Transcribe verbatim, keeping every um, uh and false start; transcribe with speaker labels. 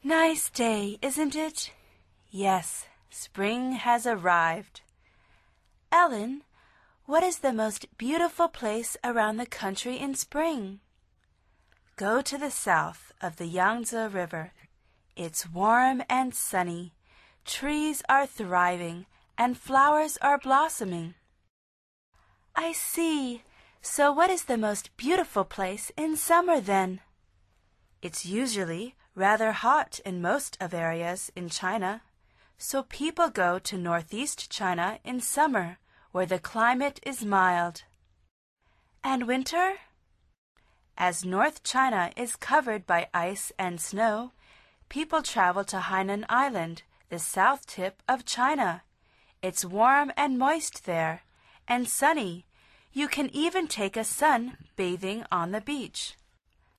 Speaker 1: Nice day, isn't it? Yes, spring has arrived. Ellen, what is the most beautiful place around the country in spring? Go to the south of the Yangtze River. It's warm and sunny. Trees are thriving and flowers are blossoming. I see. So what is the most beautiful place in summer then? It's usually rather hot in most of areas in China, so people go to northeast China in summer, where the climate is mild. And winter? As North China is covered by ice and snow, people travel to Hainan Island, the south tip of China. It's warm and moist there, and sunny. You can even take a sun bathing on the beach.